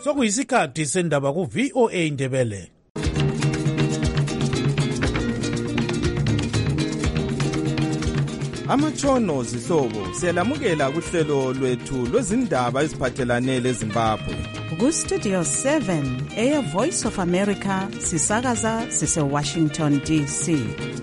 Sokuyisikhathi sendaba ku VOA Indebele. Amatshono zihlobo siyalamukela kuhlelo lwethu lwezindaba eziphathelane leZimbabwe. Ku Studio 7 Air Voice of America sisakaza sise Washington DC.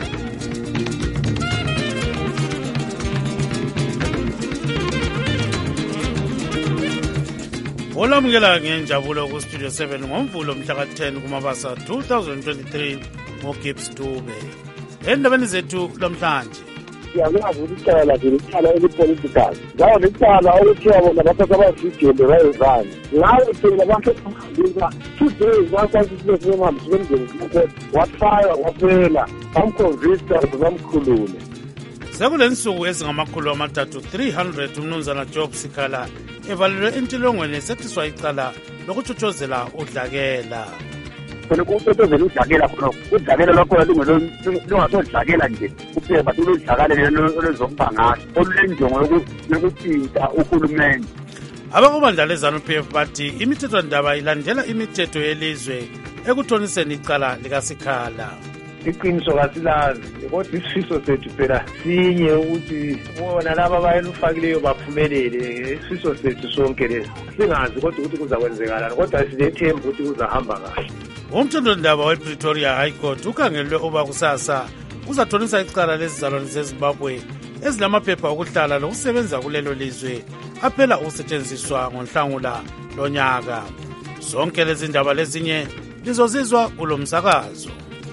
Olamukela ngenjabulo ku Studio 7 ngomvulo mhla ka-10 kuMabasa 2023 ngoGibbs Dube. Endabeni zethu namhlanje siyakwazi ukuthi icala lakhe licala elipolitical ngawo licala okuthiwa bona bathatha abavidiyo bayezani ngawo thina bahambisa 2 days bakwazi ukuthi sihambe sibemngeni kukhona wafaya waphela bamconvicta bamkhulule. sekule nsuku ezingamakhulu amathathu 300 umnumzana Job Sikhala evalelwe entilongweni esethiswa icala lokutshotshozelwa udlakela. Khona kutshotshozelwa udlakela khona udlakela lwakhona lungasodlakela nje kuphela but uludlakela lolozokubangasa olulenjongo yokuthinta uhulumende. Abakubandla leZANU-PF bathi imithethwandaba ilandela imithetho yelizwe ekuthoniseni icala likaSikhala. Iqiniso kasilazi kodwa isifiso sethu phela sinye ukuthi bona laba abayelufakileyo baphumelele. Isifiso sethu sonke lesi singazi kodwa ukuthi kuzakwenzekalani kodwa sinethemba ukuthi kuzahamba kahle. Umthethwandaba wePretoria High Court ukhangelwe oba kusasa uzathonisa icala lezizalwane zeZimbabwe ezilamaphepha okuhlala lokusebenza kulelo lizwe aphela ukusetshenziswa ngoNhlangula lonyaka. Zonke lezi ndaba lezinye lizozizwa kulo msakazo.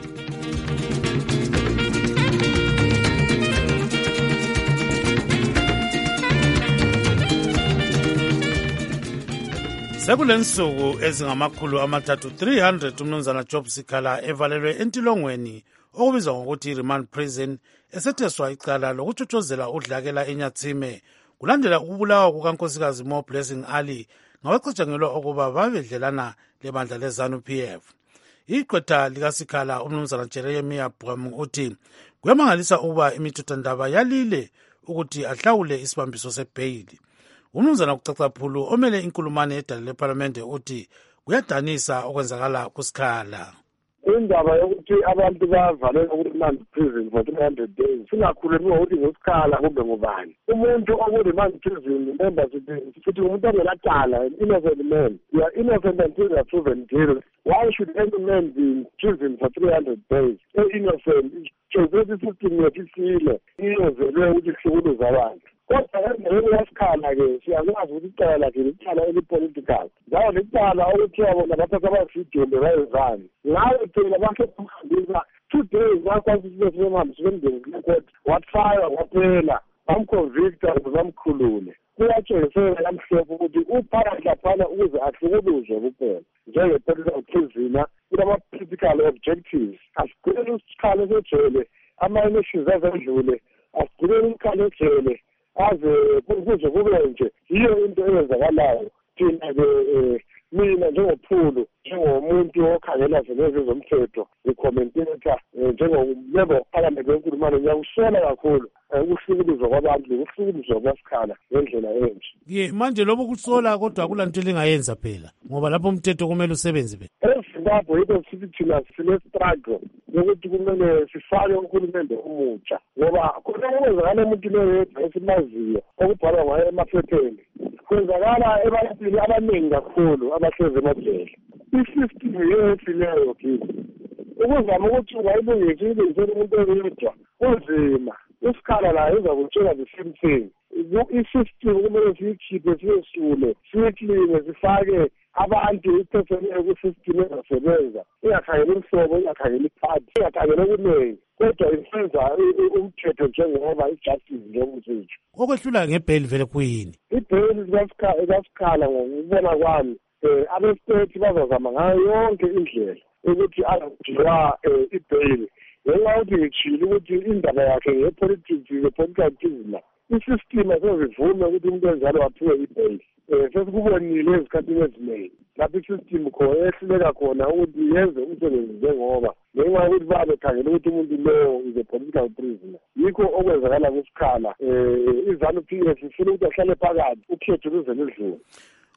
Sekule nsuku ezingamakhulu amathathu 300 umnumzana Job Sikhala evalelwe entilongweni okubizwa ngokuthi remand prison esetheswa icala lokutshotshozela udlakela eNyatsime kulandela ukubulawa kukankosikazi Mo Blessing Ali ngabacatshangelwa ukuba babedlelana lebandla leZANU-PF. Iqwetha likaSikhala umnumzana Jeremiah Bram uthi kuyamangalisa ukuba imithethwandaba yalile ukuthi ahlawule isibambiso sebhayili. Umnumzana kucacaphulu omele inkulumane edale leParlamente uthi kuyadanisa okwenzakala kuSikhala. Indaba yokuthi abantu bavalelwa ku-remand prison for 300 days singakhulumi ngokuthi nguSikhala kumbe ngubani. Umuntu oku-remand prison member sithi umuntu ongelacala, an innocent man. You are innocent until you are proven guilty. Why should any man be in prison for 300 days? Innocent. Ukuthi system yethu isile iyozelwe ukuthi kuhlukuluza abantu. Kodwa endabeni yaSikhala-ke siyakwazi ukuthi icala lakhe licala elipolitical ngawo licala okuthiwa bona bathatha abavidiyo bayezani ngawo thina bahambisa 2 days bakwazi ukuthi sihambe sibemngeni kukhona wafaya waphela bamconvicta bamkhulule. Kuyatshengisela namhlophe ukuthi uphakathi laphana ukuze ahlukuluzwe kuphela njenge-political prisoner kunama-political objectives. Asigcinele isikhala sejele ama-elections azedlule asigcinele isikhala ejele aze kuze kube nje yiyo into eyenzakalayo. Thina-ke mina njengophulu njengomuntu okhangela zezomthetho ngikhomenteta njengomember wephalamende wenkulumane ngiyakusola kakhulu ukuhlukuluzwa kwabantu nokuhlukuluzwa kwaSikhala ngendlela enje. Manje lobo kusola kodwa akulanto lingayenza phela ngoba lapho umthetho kumele usebenze phela. eZimbabwe yiko sithi thina sine-struggle yokuthi kumele sifake uhulumende omutsha ngoba khona kwenzakala umuntu leyo esimaziyo okubhalwa ngayo emaphepheni kwenzakala ebantwini abaningi kakhulu abahlezi emajele. I-system yethu leyo kithi ukuzama ukuthi ungayilungisile umuntu oyedwa kunzima. Isikhala la izakutshela the same thing. I-system kumele siyikhiphe siyesule siyikline sifake abantu iphetheleyo kwi-system ezasebenza ingakhangela imhlobo ingakhangela iphathi ingakhangela okuningi kodwa isenza umthetho njengoba ijustice njengokusitsho. Okwehlula ngebhayili vele kuyini? Ibhayili likaSikhala ngokubona kwami abestate bazazama ngayo yonke indlela ukuthi angajiwa ibhayili ngenxa yokuthi ngitshile ukuthi indaba yakhe ngepolitics ngepolitical prisoner. I-system asezivume ukuthi umuntu enjalo waphiwe ibhayili. Sesikubonile ezikhathini eziningi lapho i-system khona ehluleka khona ukuthi yenze umsebenzi njengoba ngenxa yokuthi babekhangela ukuthi umuntu lowo is a political prisoner. Yikho okwenzakala kuSikhala. iZANU-PF ifuna ukuthi ahlale phakathi ukhetho luze ludlule.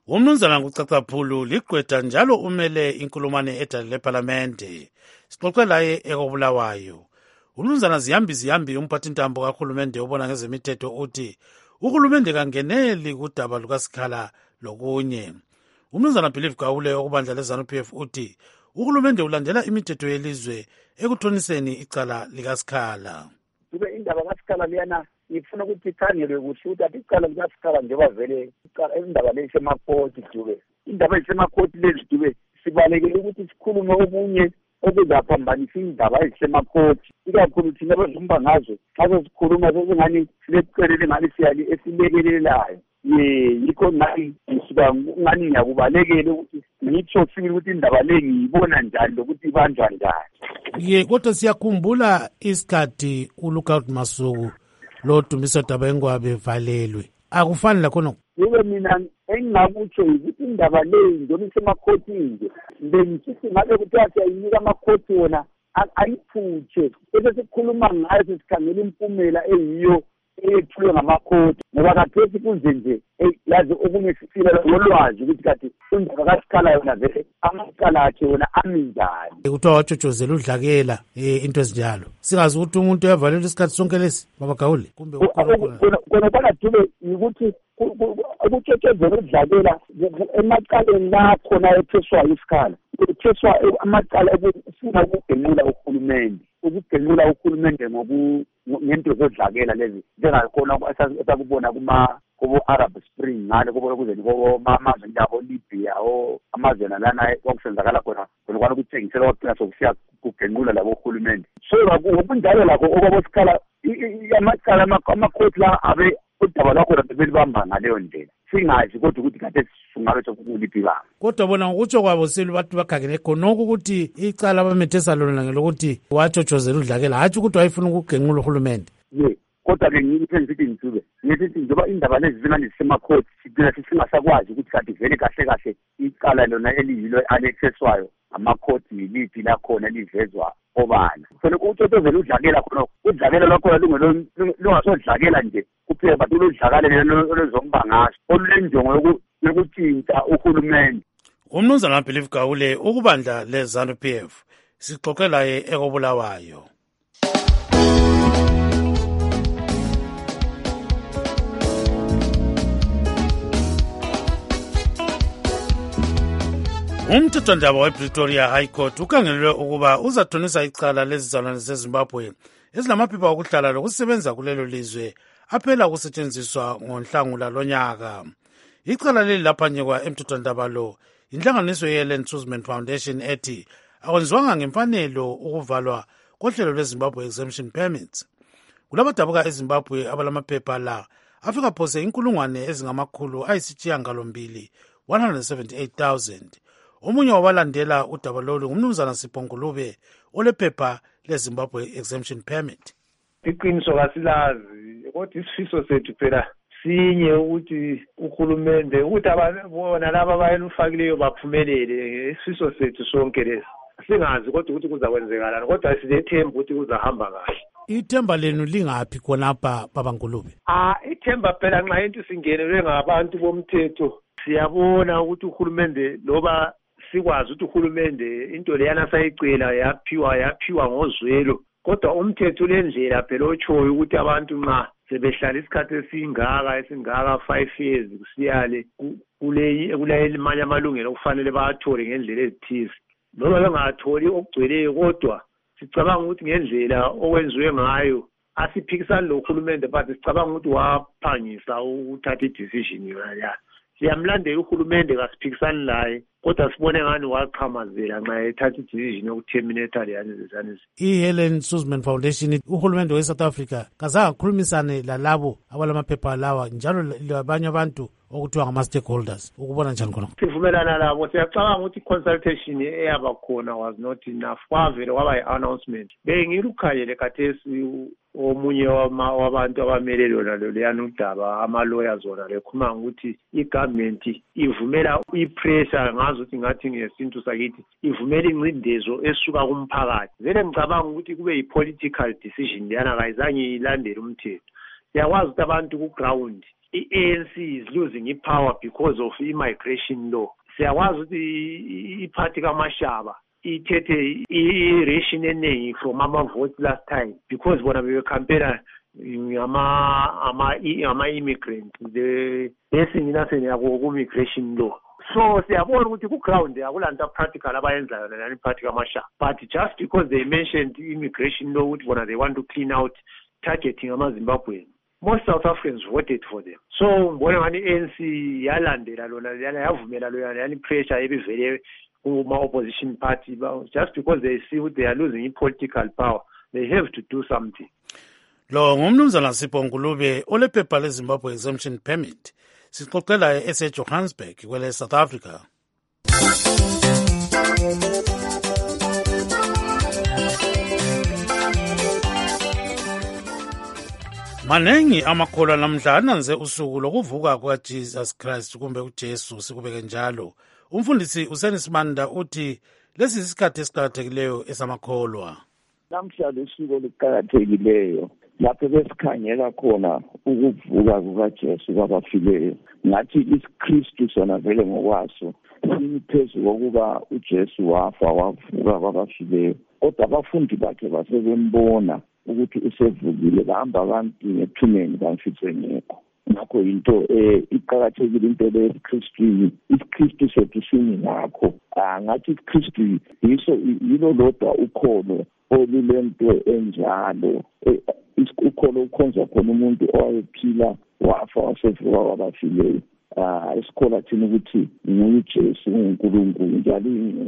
Umnumzana Kucacaphulu ligqwetha njalo umele inkulumane edale leParlamente. Sixoxe laye ekobulawayo. Umnumzana Ziyambi umphathintambo kahulumende obona ngezemithetho uthi uhulumende kangeneli kudaba lukaSikhala lokunye. Umnumzana Believe Gawule okubandla leZANU-PF uthi uhulumende ulandela imithetho yelizwe ekuthoniseni icala likaSikhala. Kube indaba kaSikhala liyana ifuna ukuthi ikhangelwe kuhle ukuthi athi icala likaSikhala njengoba vele indaba leyisemakoti Dube. Indaba ezisemakoti lezi Dube sibalekele ukuthi sikhulume okunye okuzaphambanisa indaba ezisemakoti. Ikakhulu thina abazumba ngazo xa sikhuluma sesingani silecelele ngani siyali esilekelelayo. Yikho ngani ngisuka ngani ngiyakubalekele ukuthi ngitsho sibili ukuthi indaba le ngiyibona njani lokuthi ibanjwa njani. Kodwa siyakhumbula isikhathi uLookout Masuku lo Dumiso Dabengwabe valelwe. Akufani lakhona. Yebo mina engingakutsho ukuthi indaba le njengoba isemakhotini nje bengithi ngabe kuthiwa siyayinika amakhoti wona ayiphutshe bese sikhuluma ngayo sesikhangela impumela eyiyo eyethulwe ngamakhoti ngoba kathesi kunje nje yazi okunye sifila ngolwazi ukuthi kathi indaba kaSikhala yona vele amasicala akhe wona aminjani. Kuthiwa watshotshozela udlakela into ezinjalo. Singazi ukuthi umuntu uyavalelwa isikhathi sonke lesi Baba Gawule kumbe kona Dube ukuthi ukutshotshozela udlakela emacaleni la khona etheswayo iSikhala. Etheswa amacala efuna ukugenqula ukugenqula uhulumende ngento zodlakela lezi njengakhona esakubona kubo-Arab Spring ngale kubona kuze amazwe njabo Libya amazwe lana kwakusenzakala khona kwana ukuthengisela kwakuqina sokusiya kugenqula labo uhulumende. So kunjalo lakho okwaboSikhala amacala amakhoti la abe udaba lwakho belibamba ngaleyo ndlela singazi kodwa ukuthi kade singabe sokuliphi banga. Kodwa bona ngokutsho kwabo selu bathi bakhangele khonokho ukuthi icala abamethesa lona ngelokuthi watshotshozela udlakela hatshi ukuthi wayefuna ukugenqula uhulumende. Kodwa-ke ngithi Ntube ngithi njengoba indaba lezi zingani zisemakhoti sigcina singasakwazi ukuthi kade vele kahle icala lona eliyilo alexeswayo amakhoti yiliphi lakhona livezwa obala. Khona ukutshotshozela udlakela khona udlakela lwakhona lungasodlakela nje kuphela but uludlakala lolozomba ngaso olulenjongo yokutshintsha uhulumende. Umnumzana Believe Gawule ukubandla leZANU-PF sixoxe laye ekobulawayo. Umthethwandaba wePretoria High Court ukhangelelwe ukuba uzathonisa icala lezizalwane zeZimbabwe ezilamaphepha okuhlala lokusebenza kulelo lizwe aphela ukusetshenziswa ngoNhlangula lonyaka. Icala leli laphanyekwa emthethwandaba lo inhlanganiso yeLand Suzman Foundation ethi akwenziwanga ngemfanelo ukuvalwa kohlelo lweZimbabwe Exemption Permits. Kulabadabuka eZimbabwe abalamaphepha la afika phose 178,000. Omunye wabalandela udaba lolu ngumnumzana Sipho Ngulube olephepha leZimbabwe Exemption Permit. Iqiniso kasilazi kodwa isifiso sethu phela sinye ukuthi uhulumende ukuthi bona laba abayelufakileyo baphumelele. Isifiso sethu sonke lesi singazi kodwa ukuthi kuzakwenzekalani kodwa silethemba ukuthi kuzahamba kahle. Ithemba lenu lingaphi khonapha Baba Ngulube? Ithemba phela nxa into singenelwe ngabantu bomthetho siyabona ukuthi uhulumende loba sikwazi ukuthi uhulumende into leyana sayicela yaphiwa ngozwelo kodwa umthetho lendlela phela otshoyo ukuthi abantu nxa sebehlala isikhathi esingaka 5 years kusiyale kule manye amalungelo okufanele bawathole ngendlela ezithize noma bengatholi okugcweleyo kodwa sicabanga ukuthi ngendlela okwenziwe ngayo asiphikisani lo uhulumende but sicabanga ukuthi waphangisa ukuthatha i-decision yona. Siyamlandela uhulumende kasiphikisani laye kodwa sibone ngani waqhamazela nxa ethatha i-decision yokuterminata leyani. I-Helen Suzman Foundation uhulumende we-South Africa kazange akhulumisane lalabo abalamaphepha lawa njalo labanye abantu okuthiwa ngama-stakeholders ukubona njani khona? Sivumelana labo siyacabanga ukuthi i-consultation eyaba khona was not enough kwavele kwaba yi-announcement. Bengilukhanyele khathesi omunye wabantu abamele lona leyana udaba ama-lawyers wona lekhuluma ukuthi i-government ivumela i-pressure ngazi ukuthi ngathi ngesintu sakithi ivumela ingcindezo esuka kumphakathi. Vele ngicabanga ukuthi kube yi-political decision leyana kayizange ilandele umthetho. Siyakwazi ukuthi abantu ku-ground i-ANC is losing i-power because of i-migration law. Siyakwazi ukuthi iphathi kaMashaba ithethe i-ration eningi from ama-votes last time because bona bebecampaigna ama-immigrants esinginasenye yako ku-migration law. So siyabona ukuthi ku-ground akulanto practical abayenzayo nani iphathi kaMashaba, but just because they mentioned immigration law ukuthi bona they want to clean out targeting ama-Zimbabweans, most South Africans voted for them. So ngibona ngani i-ANC yalandela lona yavumela lona yani pressure ebivele kuma-opposition party just because they see that they are losing political power, they have to do something. Lo ngumnumzana Sipho Ngulube olephepha leZimbabwe Exemption Permit sixoxela eseJohannesburg kwele South Africa. Manengi amakholwa namhla ananze usuku lokuvuka kukaJesus Christ kumbe uJesu sikubeke njalo. Umfundisi uSenismanda uthi lesi isikhathi esiqhakathekileyo esamakholwa. Namhla lesuku liqhakathekileyo lapho besikhangela khona ukuvuka kukaJesu kwabafileyo. Ngathi iKristu sona vele ngokwaso siniphezulu kokuba uJesu wafa wavuka kwabafileyo. Kodwa abafundi bakhe basebembona ukuthi usevukile, bahamba abantu ngethuneni bamfice ngekho. Ngakho into iqhakathekile into leKristu, iKristu sethu singakho. Ngathi iKristu yilo lodwa ukholo olulento enjalo, ukholo ukhonza khona umuntu owayephila wafa wasevuka kwabafileyo. Isikhola thina ukuthi nguJesu uNkulunkulu njalo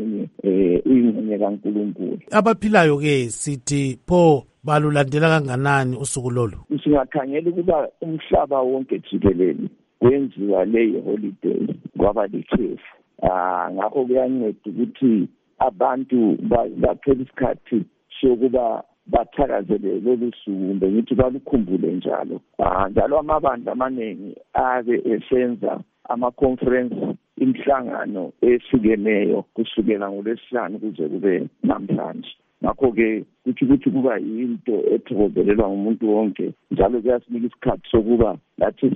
ingxenye kaNkulunkulu. Abaphilayo ke sithi pho balulandela kanganani usuku lolu? Singakhangela ukuba umhlaba wonke jikelele kwenziwa leyo holiday kwaba likhefu. Ngakho kuyanceda ukuthi abantu baphela isikhathi sokuba bathakazele lolu suku kumbe ngithi balukhumbule njalo. Njalo amabandla amaningi ake esenza ama-conference, imhlangano ehlukeneyo kusukela ngoLwesihlanu kuze kube namhlanje. Ngakho-ke kuthi kuba yinto ethokozelelwa ngumuntu wonke, njalo kuyasinika isikhathi sokuba lathi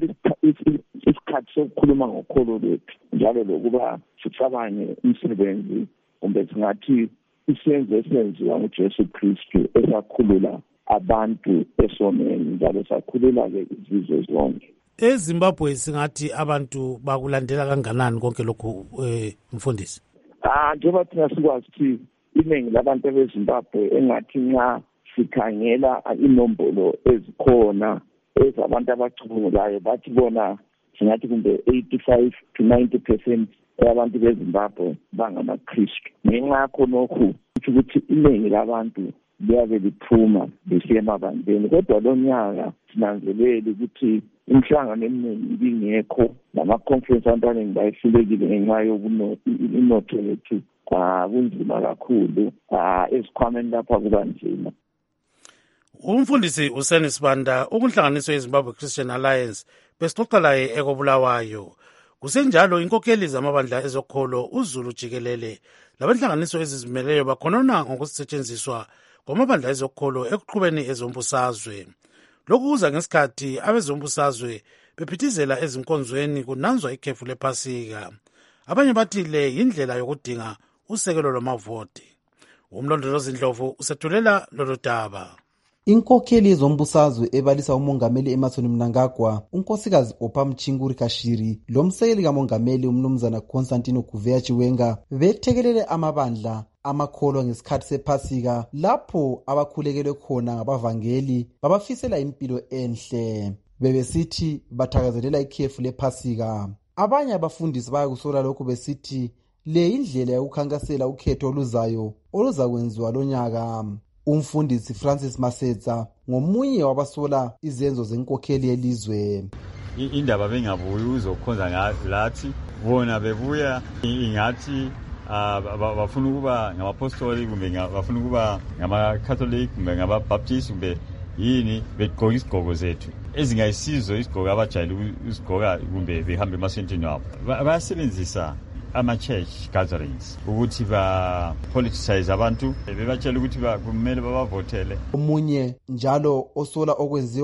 isikhathi sokukhuluma ngokholo lwethu, njalo lokuba sicabange umsebenzi kumbe singathi isenzo esenziwa nguJesu Kristu esakhulula abantu esoneni, njalo sakhulula-ke izizwe zonke. EZimbabwe singathi abantu bakulandela kanganani konke lokhu mfundisi? Njengoba thina sikwazi ukuthi iningi labantu beZimbabwe engathi nxa sikhangela inombolo ezikhona ezabantu abacubungulayo bathi bona singathi kumbe 85 to 90% yabantu beZimbabwe bangamaKristu. Ngenxa yakho lokhu ukuthi iningi labantu liyabe liphuma lisiya emabandleni. Kodwa lo nyaka sinanzelele ukuthi imhlangano eminingi ibingekho, nama-conference abantu abaningi bayehlulekile ngenxa yokunotho yethu kunzima kakhulu, esikhwameni lapha kuba nzima. Umfundisi uSenisbanda ukunhlanganiso yeZimbabwe Christian Alliance besixoxa laye ekobulawayo. Kusenjalo inkokheli zamabandla ezokholo uZulu jikelele labanhlanganiso ezizimeleyo bakhonona ngokusetshenziswa kwamabandla ezokholo ekuqhubeni ezombusazwe. Lokhu kuza ngesikhathi abezombusazwe bephithizela ezinkonzweni kunanzwa ikhefu lePhasika. Abanye bathi le yindlela yokudinga usekelo lwamavoti. Umlondolozi Ndlovu usethulela lolu daba. Inkokheli yezombusazwe ebalisa umongameli Emmerson Mnangagwa, unkosikazi Opa Mchinguri Kashiri, lomsekeli kamongameli umnumzana Constantino Kuvea Chiwenga bethekelele amabandla amakholwa ngesikhathi sePhasika lapho abakhulekelwe khona ngabavangeli babafisela impilo enhle. Bebesithi bathakazelela ikhefu lePhasika. Abanye abafundisi bayakusola lokhu besithi le indlela yokukhankasela ukhetho oluzayo oluzakwenziwa lonyaka. Umfundisi Francis Masetsa ngomunye wabasola izenzo zenkokheli yelizwe. Indaba bengabuyi uzokhonza lathi bona bebuya ingathi bafuna ukuba ngamaapostoli kumbe bafuna ukuba ngamaCatholic kumbe ngababaptist kumbe yini, begqoka isigqoko zethu ezingayisizo isigqoko abajayele usigqoka kumbe behambe emasentini wabo. Bayasebenzisa ama-church gatherings ukuthi ba-politicize abantu, bebatshela ukuthi kumele babavotele. Omunye njalo osola okwenziwa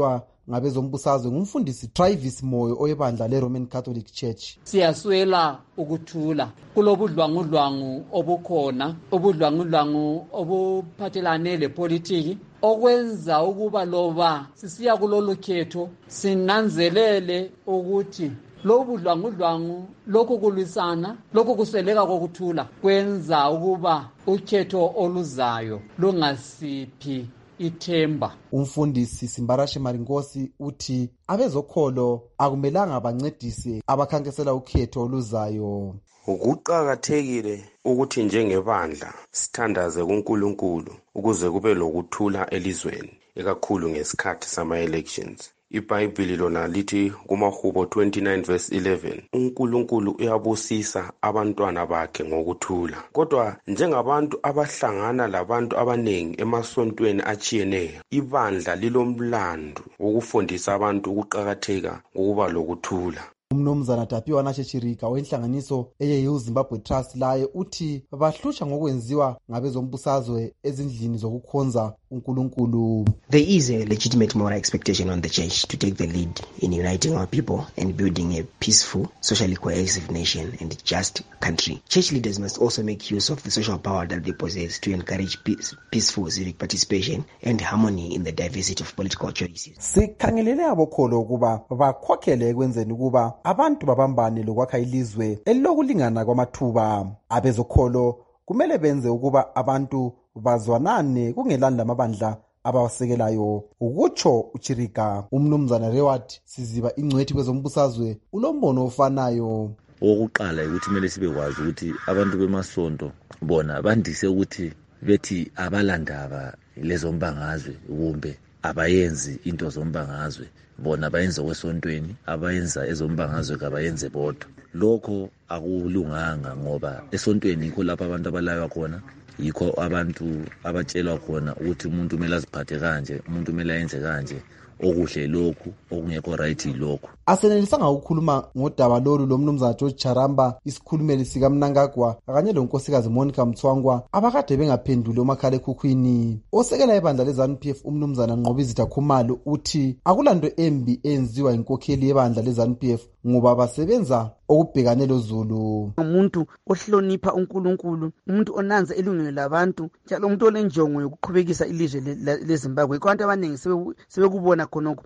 ngabezombusazwe ngumfundisi Travis Moyo oyebandla le-Roman Catholic Church. Siyaswela ukuthula kulobudlwangudlwangu obukhona, ubudlwangudlwangu obuphathelane lepolitiki, okwenza ukuba loba sisiya kulolu khetho sinanzelele ukuthi lobu budlwangudlwangu, lokhu kulwisana, lokhu kusweleka kokuthula kwenza ukuba ukhetho oluzayo lungasiphi ithemba. Umfundisi Simbarashe Marinkosi uthi abezokholo akumelanga bancedise abakhankesela ukhetho oluzayo. Kuqakathekile ukuthi njengebandla sithandaze kuNkulunkulu ukuze kube lokuthula elizweni, ekakhulu ngesikhathi sama-elections. IBhayibhili lona lithi kumaHubo 29 verse 11, uNkulunkulu uyabusisa abantwana bakhe ngokuthula. Kodwa njengabantu abahlangana labantu abanengi emasontweni atshiyeneyo, ibandla lilomlandu wokufundisa abantu ukuqakatheka kokuba lokuthula. Umnumzana Tapiwa Nashechirika wenhlanganiso eyeYou Zimbabwe Trust laye uthi bahlutsha ngokwenziwa ngabezombusazwe ezindlini zokukhonza uNkulunkulu. There is a legitimate moral expectation on the church to take the lead in uniting our people and building a peaceful, socially cohesive nation and just country. Church leaders must also make use of the social power that they possess to encourage peaceful civic participation and harmony in the diversity of political choices. Sikhangelele abokholo ukuba bakhokhele ekwenzeni ukuba abantu babambane lokwakha ilizwe elilokulingana kwamathuba. Abezokholo kumele benze ukuba abantu bazwanane kungelani lamabandla abawasekelayo, ukutsho uChirika. Umnumzana Reward Siziba ingcwethi kwezombusazwe ulombono ofanayo. Okokuqala ukuthi kumele sibekwazi ukuthi abantu bemasonto bona bandise ukuthi bethi abalandaba lezombangazwe kumbe abayenzi into zombangazwe, bona bayenza kwesontweni, abayenza ezombangazwe kabayenze bodwa. Lokho akulunganga ngoba esontweni yikho lapho abantu abalaywa khona, yikho abantu abatshelwa khona ukuthi umuntu kumele aziphathe kanje, umuntu kumele ayenze kanje, okuhle lokhu, okungekho right lokhu. Asenelisanga ukukhuluma ngodaba lolu lomnumzana George Charamba, isikhulumeli sika Mnangagwa kanye lonkosikazi Monica Mthwangwa abakade bengaphenduli umakhalekhukhwini. Osekela ibandla leZANU-PF umnumzana Nqobizitha Khumalo uthi akulanto embi enziwa inkokheli yebandla leZANU-PF ngoba basebenza okubhekane lozulu. Umuntu ohlonipha uNkulunkulu, umuntu onanza ilungelo labantu, njalo umuntu olenjongo yokuqhubekisa ilizwe leZimbabwe. Abantu abaningi sebekubona khonokho.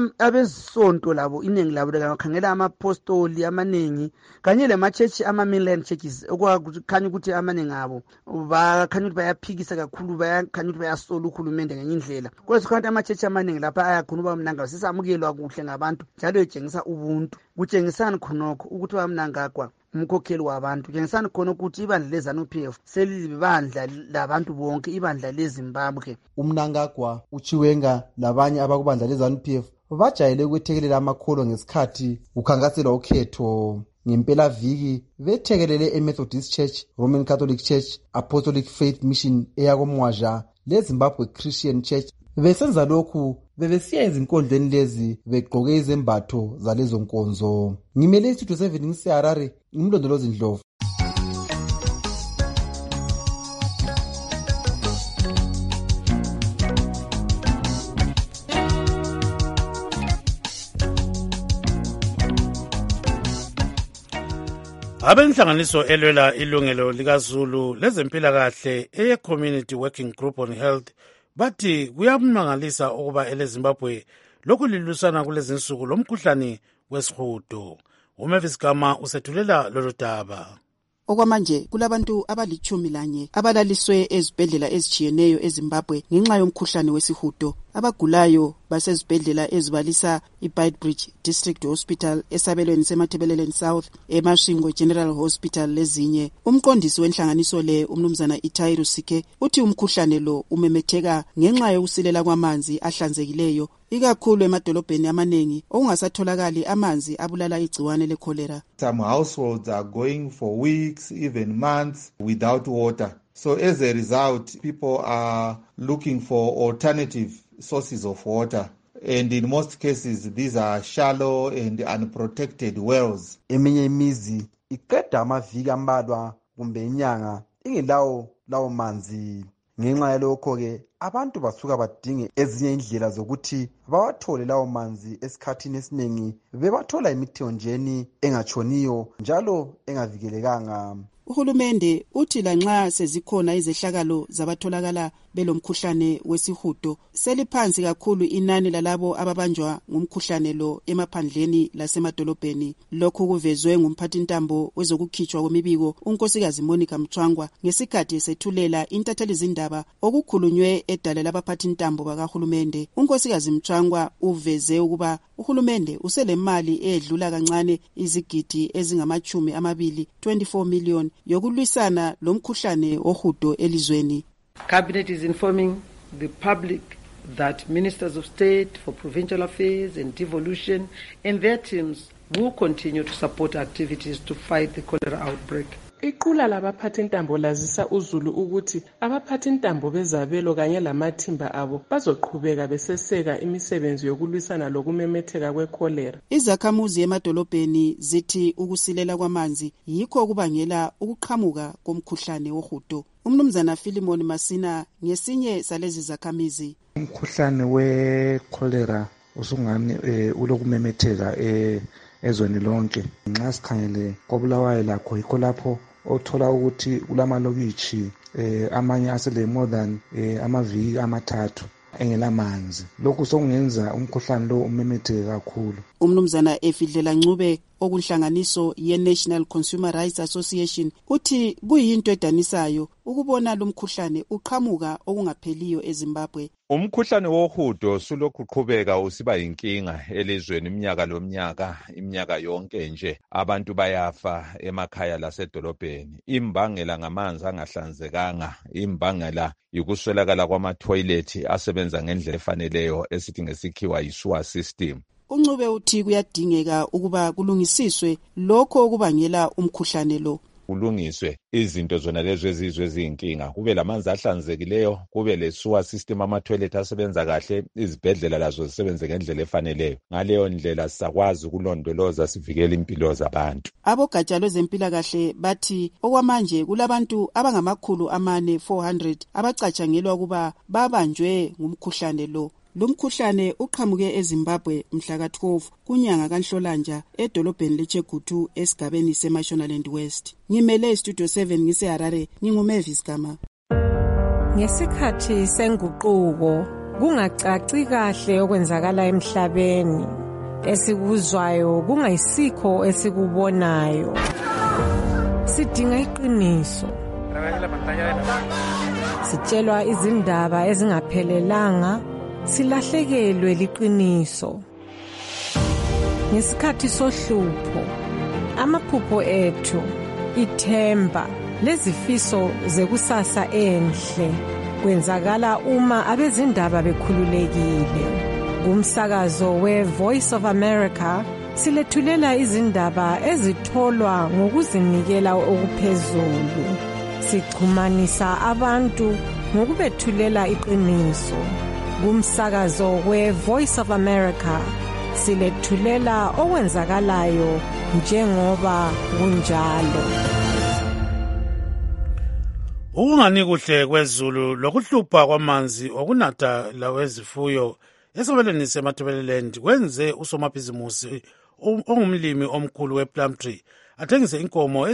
Abesonto labo inengi labo ngakhangela amapostoli amaningi kanye lemachechi ama-mainland churches okwakukhanya ukuthi amaningi abo bakhanya ukuthi bayaphikisa kakhulu, bayakhanya ukuthi bayasola uhulumende ngenye indlela. Kodwa khona amachechi amaningi lapha ayakhona uba Mnangagwa sisamukelwa kuhle ngabantu, njalo etshengisa ubuntu. Kutshengisana khonokho ukuthi uMnangagwa umkhokheli wabantu, kutshengisana khona ukuthi ibandla leZANU-PF selibandla labantu bonke, ibandla leZimbabwe. uMnangagwa, uChiwenga labanye abakubandla leZANU-PF bajayele ukwethekelela amakholo ngesikhathi kukhankaselwa ukhetho. Ngempela viki bethekelele eMethodist Church, Roman Catholic Church, Apostolic Faith Mission eyakomwaja leZimbabwe Christian Church. Besenza lokhu bebesiya ezinkondlweni lezi begqoke izembatho zalezo nkonzo. Ngimele istudio 7 ngiseHarare, ngimlondolozi Ndlovu. Abenhlanganiso elwela ilungelo likaZulu lezempilakahle eye-Community Working Group on Health bathi kuyamangalisa ukuba eleZimbabwe lokhu lilusana kulezinsuku lomkhuhlane wesihudo. uMavis Gama usethulela lolu daba. Okwamanje kulabantu abali-11 abalaliswe ezibhedlela ezitshiyeneyo eZimbabwe ngenxa yomkhuhlane wesihudo. Abagulayo basezibhedlela ezibalisa iBeitbridge District Hospital, esabelweni seMathebeleleni South, eMasvingo General Hospital lezinye. Umqondisi wenhlanganiso le umnumzana Itairu Sike uthi umkhuhlane lo umemetheka ngenxa yokusilela kwamanzi ahlanzekileyo, ikakhulu emadolobheni amaningi okungasatholakali amanzi abulala igciwane lecholera. Some households are going for weeks, even months without water. So as a result, people are looking for alternative sources of water. And in most cases, these are shallow and unprotected wells. Eminye imizi iqeda amaviki ambalwa kumbe inyanga ingelawo manzi. ngenxa yalokho-ke abantu basuka badinge ezinye indlela zokuthi bawathole lawo manzi esikhathini esiningi bebathola emithonjeni engatshoniyo njalo engavikelekanga. Uhulumende uthi lanxa sezikhona izehlakalo zabatholakala belomkhuhlane wesihudo seliphansi kakhulu inani lalabo ababanjwa ngumkhuhlane lo emaphandleni lasemadolobheni. Lokhu kuvezwe ngumphathintambo wezokukhitshwa kwemibiko unkosikazi Monica Mthwangwa ngesikhathi esethulela intathelizindaba okukhulunywe edale labaphathintambo bakahulumende. Unkosikazi Mthwangwa uveze ukuba uhulumende uselemali edlula kancane izigidi ezingama-20 24 million yokulwisana lomkhuhlane wohudo elizweni. Cabinet is informing the public that Ministers of State for Provincial Affairs and Devolution and their teams will continue to support activities to fight the cholera outbreak. Iqula labaphathintambo lazisa uzulu ukuthi abaphathintambo bezabelo kanye lamathimba abo bazoqhubeka beseseka imisebenzi yokulwisana lokumemetheka kwekholera. Izakhamuzi emadolobheni zithi ukusilela kwamanzi yikho okubangela ukuqhamuka komkhuhlane wohudo. Umnumzana Philemon Masina ngesinye salezi zakhamizi. Umkhuhlane wekholera usungani ulokumemetheka ezweni lonke. Nxa sikhangele koBulawayo lakho yikho lapho othola ukuthi kulamalokitshi amanye asele more than amaviki amathathu engelamanzi. Lokhu sokungenza umkhuhlane lo umemetheke kakhulu. Umnumzana Efidlela Ncube okunhlanganiso ye-National Consumer Rights Association uthi kuyinto edanisayo ukubona lo mkhuhlane uqhamuka okungapheliyo eZimbabwe. Umkhuhlane wohudo sulokhu uqhubeka usiba yinkinga elizweni iminyaka yonke nje. Abantu bayafa emakhaya lasedolobheni. Imbangela ngamanzi angahlanzekanga, imbangela yikuswelakala kwamathoyilethi asebenza ngendlela efaneleyo esithi ngesikhiwa yi-sewer system. Uncube uthi kuyadingeka ukuba kulungisiswe lokho okubangela umkhuhlane lo. Kulungiswe izinto zona lezo ezizwe eziyinkinga, kube lamanzi ahlanzekileyo, kube le-sewer system, amathoyilethi asebenza kahle, izibhedlela lazo zisebenze ngendlela efaneleyo. Ngaleyo ndlela sisakwazi ukulondoloza sivikele impilo zabantu. Abogatsha lwezempilakahle bathi okwamanje kulabantu abangama400 abacatshangelwa ukuba babanjwe ngumkhuhlane lo. Lo mkhuhlane uqhamuke eZimbabwe mhla ka-12 kunyanga kaNhlolanja edolobheni leChegutu esigabeni seMashonaland West. Ngimele iStudio 7 ngiseHarare, nginguMavis Gama. Ngesikhathi senguquko kungacaci kahle okwenzakala emhlabeni, esikuzwayo kungayisikho esikubonayo. Sidinga iqiniso. Sitshelwa izindaba ezingaphelelanga, silahlekelwe liqiniso. Ngesikhathi sohlupho, amaphupho ethu, ithemba, lezifiso zekusasa enhle kwenzakala uma abezindaba bekhululekile. Kumsakazo we-Voice of America silethulela izindaba ezitholwa ngokuzinikela okuphezulu. Sichumanisa abantu ngokubethulela iqiniso. Kumsakazo we-Voice of America silethulela okwenzakalayo njengoba kunjalo. Ukungani kuhle kwezulu lokuhlupha kwamanzi okunatha lawezifuyo esabeleni seMatabeleland kwenze usomabhizimusi ongumlimi omkhulu wePlumtree athengise inkomo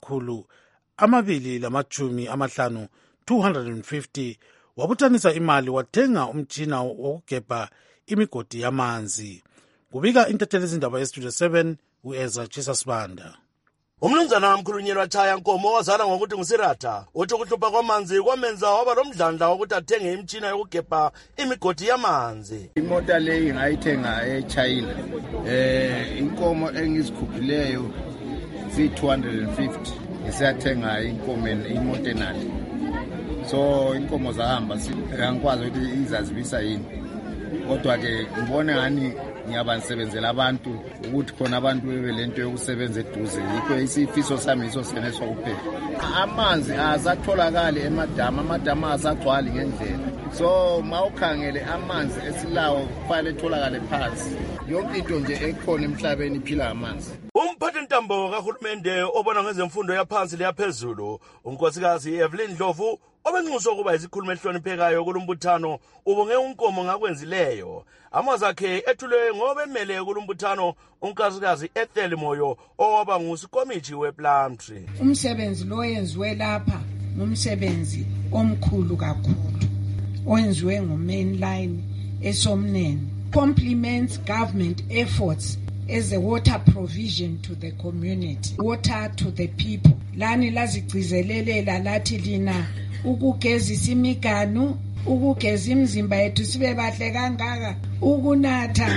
ezingama250 250 wabuthanisa imali wathenga umtshina wokugebha imigodi yamanzi. Kubika intethelezindaba yeStudio 7 uEza Chisasibanda. Umnumzana wamkhulunyelwa Chaya Nkomo wazala ngokuthi nguSiratha uthi ukuhlupha kwamanzi kwamenza waba lomdlandla wokuthi athenge imtshina yokugebha imigodi yamanzi. Imota leyi ngayithenga eChina. Inkomo engizikhuphileyo zi250 ngisiyathenga inkomo imotenali. So inkomo zahamba angikwazi ukuthi izazibisa yini. Kodwa ke ngibona ngani ngiyabanisebenzela abantu ukuthi khona abantu bebelento yokusebenza eduze. Yikho isifiso sami iso seneswa kuphela. Amanzi azatholakala emadama, amadama azagcwali ngendlela. So mawukhangele amanzi esilawo kufanele etholakale phansi. Yonke into nje ekhona emhlabeni iphila amanzi. Umphathintambo kahulumende obona ngezemfundo yaphansi leyaphezulu unkosikazi Evelyn Ndlovu obenxuswa ukuba isikhulumi ehloniphekayo kulombuthano ubonge unkomo ngakwenzileyo. Amazwi akhe ethulwe ngobemele kulombuthano unkosikazi Ethel Moyo owaba ngusikomiti wePlumtree. Umsebenzi lo yenziwe lapha ngumsebenzi omkhulu kakhulu owenziwe nguMainline eSomnene. Compliments government efforts as a water provision to the community, water to the people. Lani lazigcizelela lathi lina ukugezisa imiganu, ukugeza imizimba yethu sibe bahle kangaka, ukunatha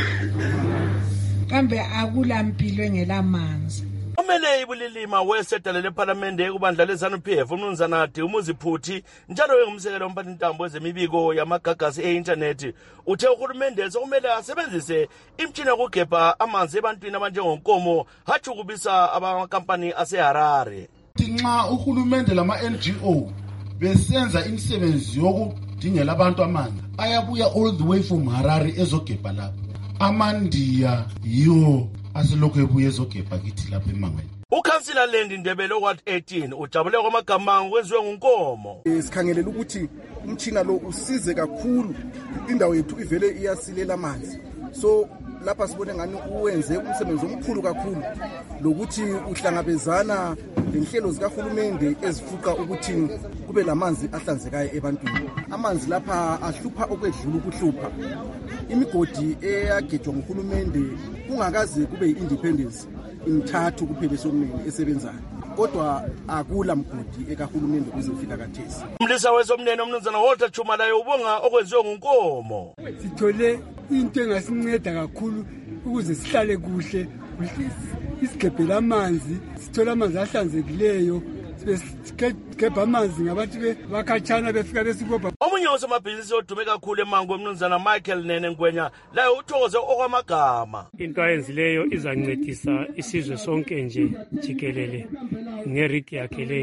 kambe akula mpilo engelamanzi. Umele ibulilima wesedala leParliament ekubandla leZANU-PF uMnumzana Dumuziphuthi njalo engumsekelo womphathintambo wezemibiko yamagagasi e-internet uthe uhulumende sokumele asebenzise imtshini yokugebha amanzi ebantwini abanjengonkomo hatshi ukubisa abakampani aseHarare. Nxa uhulumende lama-NGO besenza imisebenzi yokudingela abantu amanzi ayabuya all the way from Harare ezogebha lapho. AmaNdiya yiwo aselokhu ebuye ezogebha kithi lapha eMangweni. Ukhansila Lendi Ndebele oWard 18 ujabule kwamagama kwenziwe ngunkomo. Sikhangelela ukuthi umtshina lo usize kakhulu indawo yethu ivele iyasilela amanzi. So lapha sibone ngani uwenze umsebenzi omkhulu kakhulu lokuthi uhlangabezana lenhlelo zikahulumende ezifuqa ukuthi kube lamanzi ahlanzekayo ebantwini. Amanzi lapha ahlupha okwedlula ukuhlupha. Imigodi eyagejwa nguhulumende kungakaze kube yi-independence imithathu kuphela eSomnene esebenzayo. Kodwa akula mgodi ekahulumende kuzofika kathesi. Umlisa weSomnene uMnumzana Walter Chumalayo ubonga okwenziwe ngunkomo. Sithole into engasinceda kakhulu ukuze sihlale kuhle, isigebhela amanzi, sithola amanzi ahlanzekileyo, sigebha amanzi ngabantu bakhatshana befika besikopha. Omunye wosomabhizinisi odume kakhulu eMango uMnumzana Michael Nene Ngwenya laye uthokoze okwamagama. Into ayenzileyo izancedisa isizwe sonke nje jikelele ngeridi yakhe le.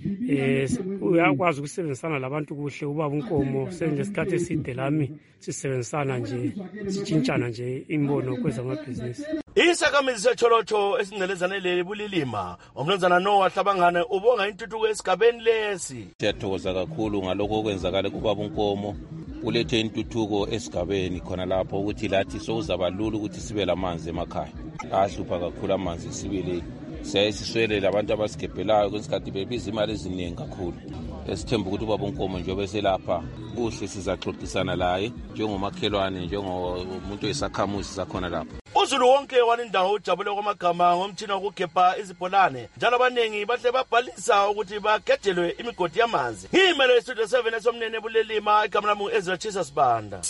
Uyakwazi ukusebenzisana labantu kuhle ubaba unkomo sengesikhathi eside lami sisebenzisana nje sitshintshana nje imbono kwezamabhizinisi. Isakhamizi seCholocho esingcelezana leli bulilima uMnumzana Noah Hlabangane ubonga intuthuko esigabeni lesi. Siyathokoza kakhulu ngalokho okwenzakala kubaba unkomo ulethe intuthuko esigabeni khona lapho ukuthi lathi sokuzaba lula ukuthi sibe lamanzi emakhaya. Ahlupha kakhulu amanzi sibele. Siyasiswele labantu abasigebhelayo kwesikhathi bebiza imali eziningi kakhulu. Esithemba ukuthi ubaba unkomo njengoba eselapha kuhle sizaxoxisana laye njengomakhelwane njengomuntu oyisakhamuzi sakhona lapha. Uzulu wonke walindawo ujabule kwamagama ngomtshina wokugebha izibholane njalo abaningi bahle babhalisa ukuthi bagedelwe imigodi yamanzi. Ngimele istudio 7 eSomnene ebulelima igama lami Ezra Chisa Sibanda.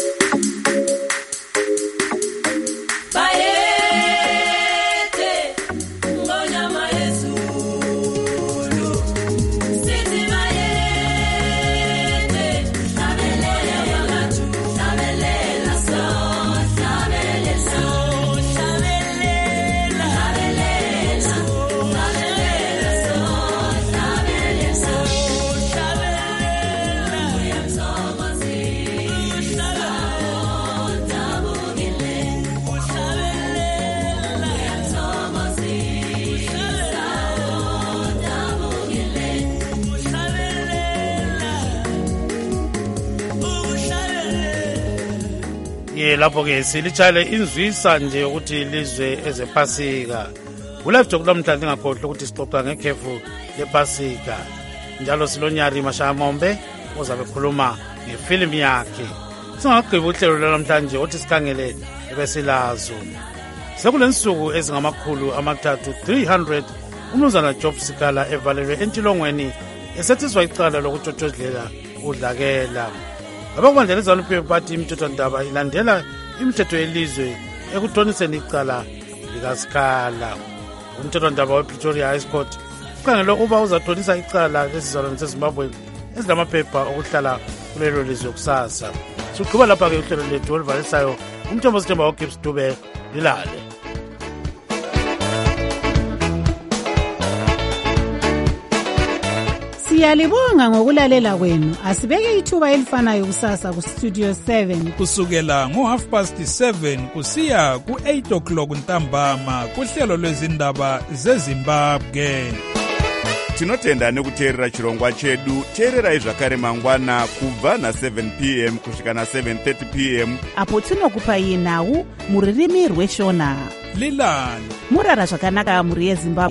Lapho ke silitshale inzwisa nje ukuthi ilizwe ezePasika. Kulefto kulamhlanje ngakhohle ukuthi sixoxa ngekhefu lePasika. Njalo silonyari Mashamombe ozabe khuluma ngefilm yakhe. Singaqhiba uhlelo namhlanje othi sikhangele ebesilazo. Sekulensuku ezingamakhulu amathathu 300 uMnumzana Job Sikala evalelwe entilongweni esethiswa icala lokutshotshozela udlakela. Abakubandlela iZANU-PF bathi imithethwandaba ilandela imithetho yelizwe ekuthoniseni icala likaSikala. Umthethwandaba wePretoria High Court ukhangele uba uzathonisa icala lesizalwane seZimbabwe ezilamaphepha okuhlala kulelo lizwe kusasa. Siqhuba lapha ke uhlelo lethu oluvalisayo umthombo sithemba oGibbs Dube lilale. Siyalibonga ngokulalela kwenu. Asibeke ithuba elifanayo kusasa ku Studio 7 kusukela ngo7:30 kusiya ku8 o'clock ntambama kuhlelo lwezindaba zeZimbabwe. Tinotenda nekuteerera chirongwa chedu. Teererai zvakare mangwana kubva na7 p.m. kusvika na7:30 p.m. apo tinokupai nhau muririmi rweshona. Lilani murara zvakanaka muri yeZimbabwe.